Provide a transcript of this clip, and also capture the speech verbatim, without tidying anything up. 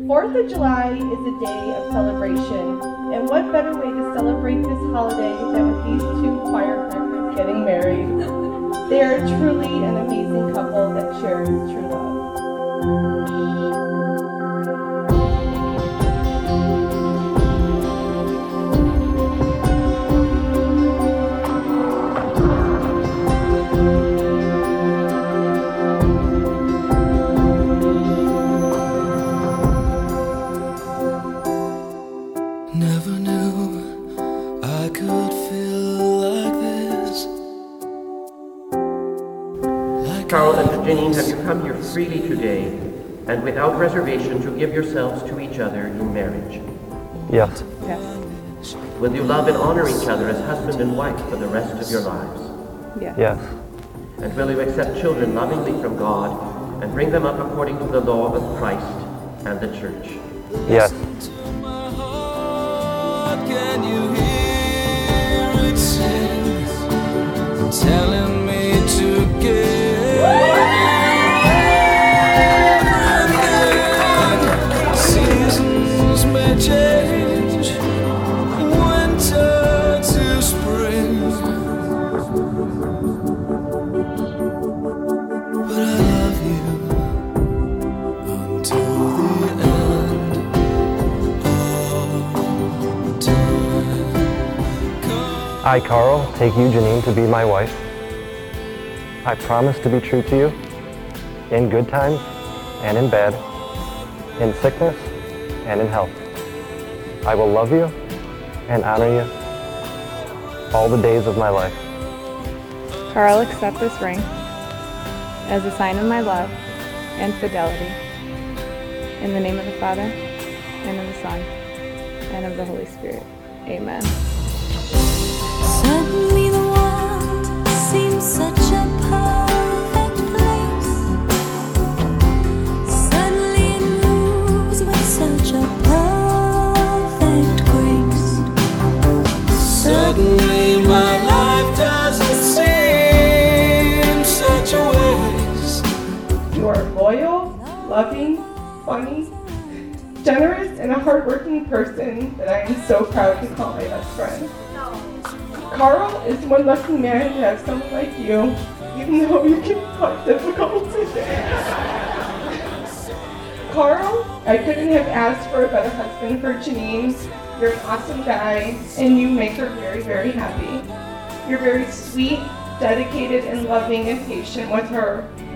fourth of July is a day of celebration, and what better way to celebrate this holiday than with these two firecrackers getting married. They are truly an amazing couple that shares true love. Never knew I could feel like this. Like Carl and Janine, have you come here freely today and without reservation to give yourselves to each other in marriage? Yes. Yes. Will you love and honor each other as husband and wife for the rest of your lives? Yes. Yes. And will you accept children lovingly from God and bring them up according to the law of Christ and the Church? Yes. Can you hear it sing, telling me to give everything? Seasons may change, winter to spring, but I love you until the end. I, Carl, take you, Janine, to be my wife. I promise to be true to you in good times and in bad, in sickness and in health. I will love you and honor you all the days of my life. Carl, accept this ring as a sign of my love and fidelity. In the name of the Father, and of the Son, and of the Holy Spirit. Amen. Suddenly the world seems such a perfect place. Suddenly it moves with such a perfect grace. Suddenly my life doesn't seem such a waste. You are loyal, loving, funny, generous, and a hardworking person that I am so proud to call my best friend. Carl is one lucky man to have someone like you, even though you can be quite difficult. Carl, I couldn't have asked for a better husband for Janine. You're an awesome guy, and you make her very, very happy. You're very sweet, dedicated, and loving and patient with her,